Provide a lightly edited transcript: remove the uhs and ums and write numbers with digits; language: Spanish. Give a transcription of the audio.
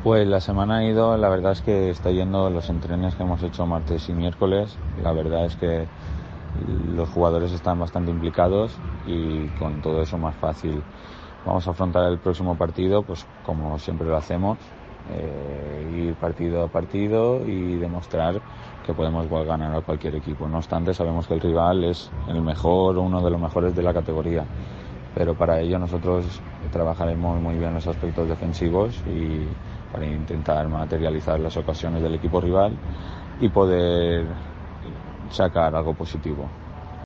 Pues la semana ha ido, la verdad es que está yendo los entrenos que hemos hecho martes y miércoles. La verdad es que los jugadores están bastante implicados y con todo eso más fácil. Vamos a afrontar el próximo partido, pues como siempre lo hacemos, ir partido a partido y demostrar que podemos ganar a cualquier equipo. No obstante, sabemos que el rival es el mejor o uno de los mejores de la categoría, pero para ello nosotros trabajaremos muy bien los aspectos defensivos y para intentar materializar las ocasiones del equipo rival y poder sacar algo positivo.